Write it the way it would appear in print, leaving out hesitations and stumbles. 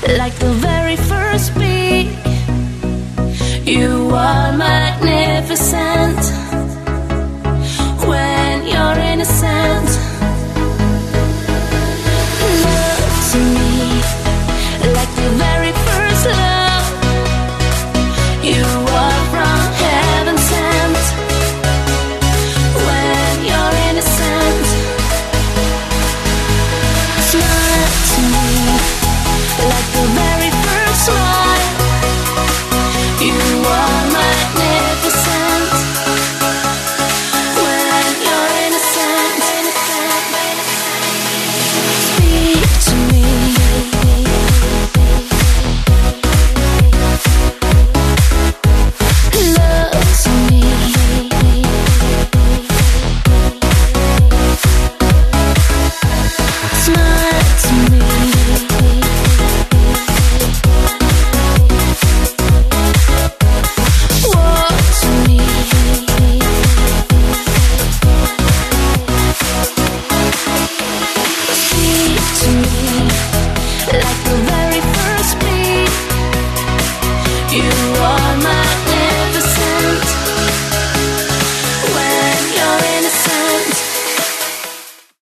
like the very first beat. You are magnificent when you're innocent. Look to me like the very first love. You are from heaven sent when you're innocent. Smile to me like